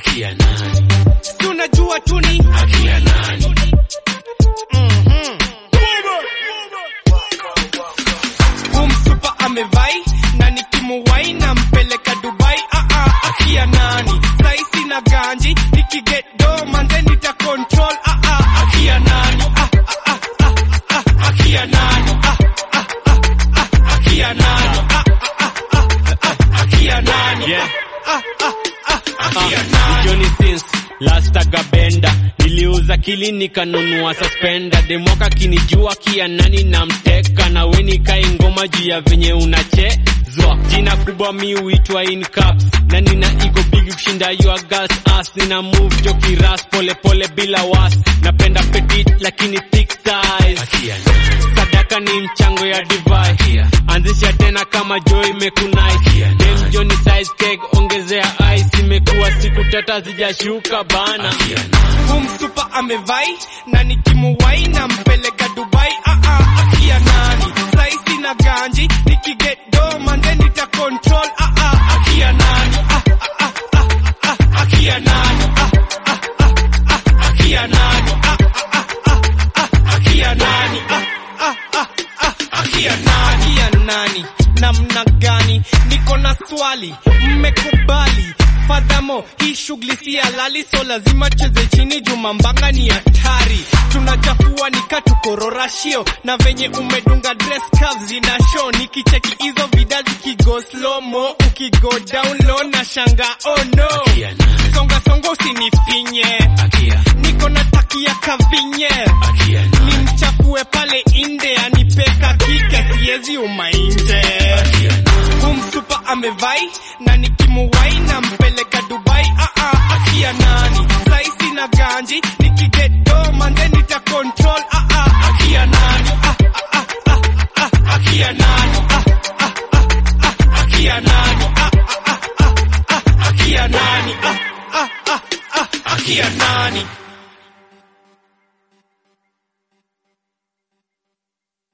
Akia nani? Tunajua tuni Akia nani? Super amevai na nikimuwai na mpeleka Dubai. Akia nani? Saisi na ganji nikiget do manze nita control. Akia nani? Akia nani? Akia nani? Akia nani? Akia nani? Johnny Sins last agabenda niliuza kili nikanunua suspender demoka kinijua kia nani na mteka na weni kai ngoma juu ya venye unachezwa jina kubwa mi uitwa in caps na nina ego big kushinda your girl's ass nina move joki ras pole pole bila was napenda petit lakini thick thighs. Akia nani? Sadaka ni mchango ya divai anzisha tena kama joy mekunai dem Johnny size cake ongezea ice imekuwa siku tata zijashuka bana. Super amevai na nikimuwai na mpeleka Dubai. Akia nani? Saisi na ganji nikiget do manze nita control. Akia nani? Akia nani? Akia nani? Akia nani? Akia nani? Namna gani? Niko na swali, mmekubali fadhamo hii shughuli si halali, so lazima cheze chini juma mbanga ni hatari. Tunachafua nikatukororashio na venye umedunga dress curves zina show. Nikicheki hizo vida zikigo slow mo ukigo down low na shanga oh no. Songa songa usinifinye niko na takia kavinye nimchafue pale inde anipeka kike siezi umainje. Super amevai na nikimuwai na mpeleka Dubai. Akia nani? Saisi na ganji nikiget do manze nita control. Akia nani? Akia nani? Akia nani? Akia nani? Akia nani?